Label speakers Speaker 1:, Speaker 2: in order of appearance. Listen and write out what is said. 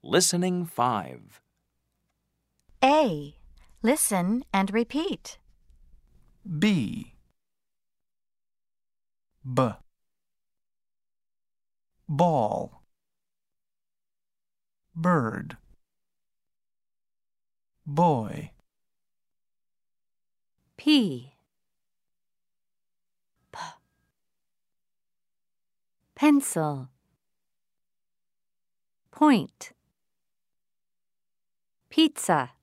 Speaker 1: Listening 5.
Speaker 2: A. Listen and repeat.
Speaker 3: B. Ball. Bird. Boy.
Speaker 2: P. Pencil. Point. Pizza.